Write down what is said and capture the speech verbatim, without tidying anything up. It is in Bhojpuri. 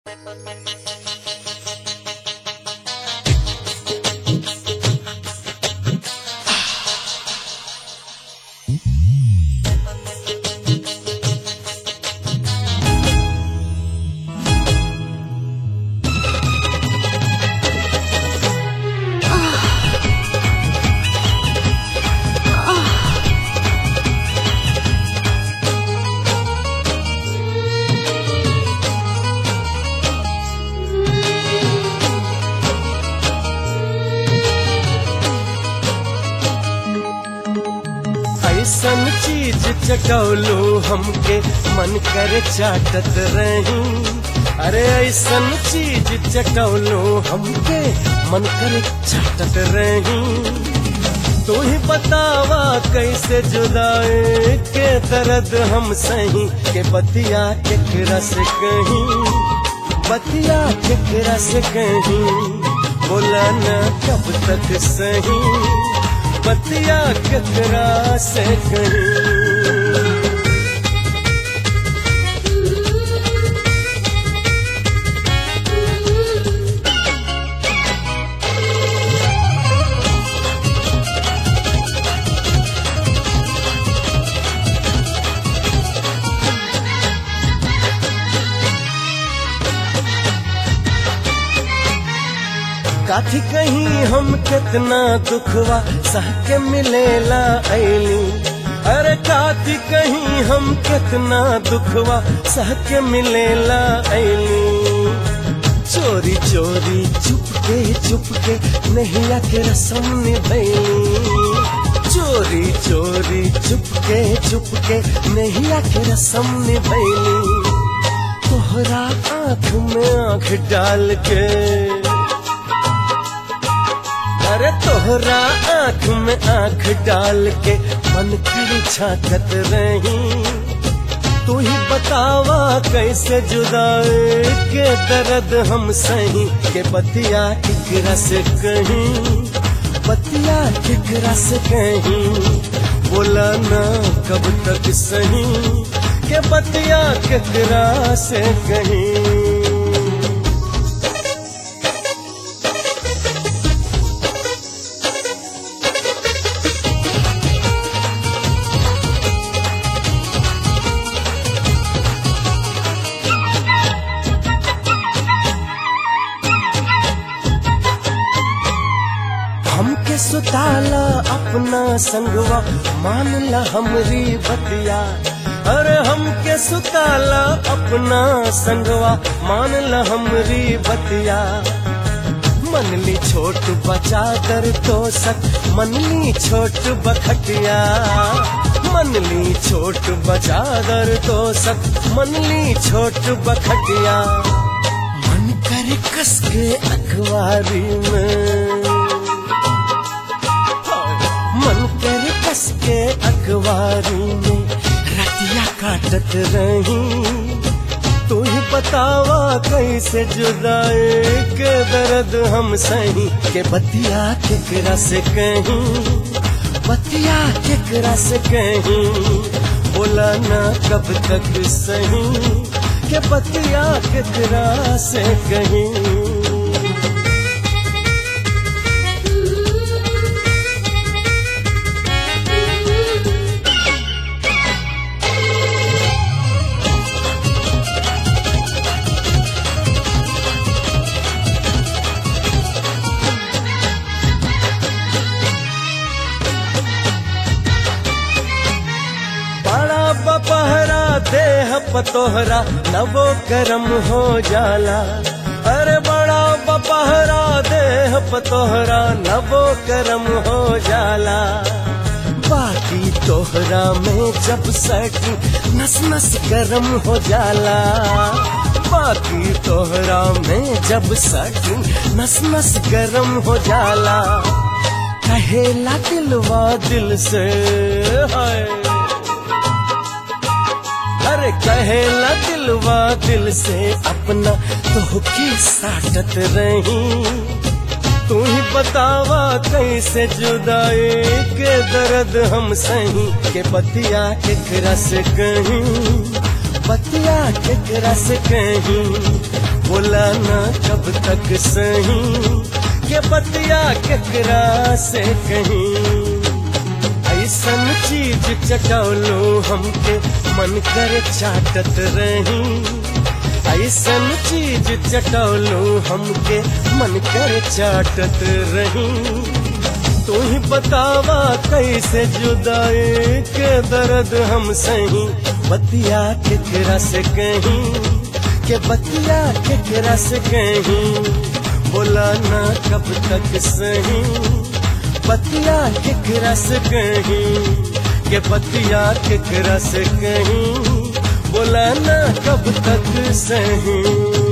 ऐसन चीज चटौलो हमके मन करे चाटत रही। अरे ऐसन चीज चटौलो हमके मन करे चाटत रही। तू ही बतावा कैसे जुदाई के दर्द हम सही के बतिया केकरा से कहीं, बतिया केकरा से कहीं। बोला न कब तक सही बतिया केकरा से कहीं। काठी कहीं हम कितना दुखवा सह के मिलेला ऐली। अरे काठी कहीं हम कितना दुखवा सह के मिलेला ऐली। चोरी चोरी चुपके चुपके नैया के रस्म निभैली। चोरी चोरी चुपके चुपके नैया के रस्म निभैली। तोहरा आँख में आँख डाल के, अरे तोहरा आँख में आँख डाल के मन की छाकत रही। तू ही बतावा कैसे जुदाई के दर्द हम सही के बतिया केकरा से कहीं, बतिया केकरा से कहीं। बोला ना कब तक सही के बतिया केकरा से कहीं। हमके सुताला अपना संगवा मान ला हमरी बतिया। अरे हमके सुताला अपना संगवा मान ला हमरी बतिया। मनली छोट बचा कर तो सक मनली छोट बखटिया। मनली छोट बचा कर तो सक मनली छोट बखटिया। मन करे कस के अखबारी में, मन कर कस के अखबारी में रतिया काटत रही। तू ही बतावा कैसे जुदाई के दर्द हम सही के बतिया केकरा से कहीं, बतिया केकरा से कहीं। बोला ना कब तक सही के बतिया केकरा से कहीं। बपहरा देह पतोहरा नवो करम हो जाला। अरे बड़ा बपहरा देह पतोहरा नवो करम हो जाला। बाकी तोहरा में जब सटी नस नस गरम हो जाला। बाकी तोहरा में जब सटी नस नस गरम हो जाला। कहेला दिलवा दिल से हाय, अरे कहेला दिलवा दिल से अपना तो की साटत रही। तू ही बतावा कैसे जुदाई के दर्द हम सही के बतिया केकरा से कहीं, बतिया केकरा से कहीं। बोला ना कब तक सही के बतिया केकरा से कहीं। ऐसन चीज चटौलो हमके मन करे चाटत रही, ऐसन चीज चटौलो हमके मन करे चाटत रही। तू ही बतावा कैसे जुदाई के दर्द हम सही, बतिया केकरा से कहीं के बतिया केकरा से कहीं। बोला ना कब तक सही बतिया केकरा से कहीं के बतिया केकरा से कहीं। बोला ना कब तक सही।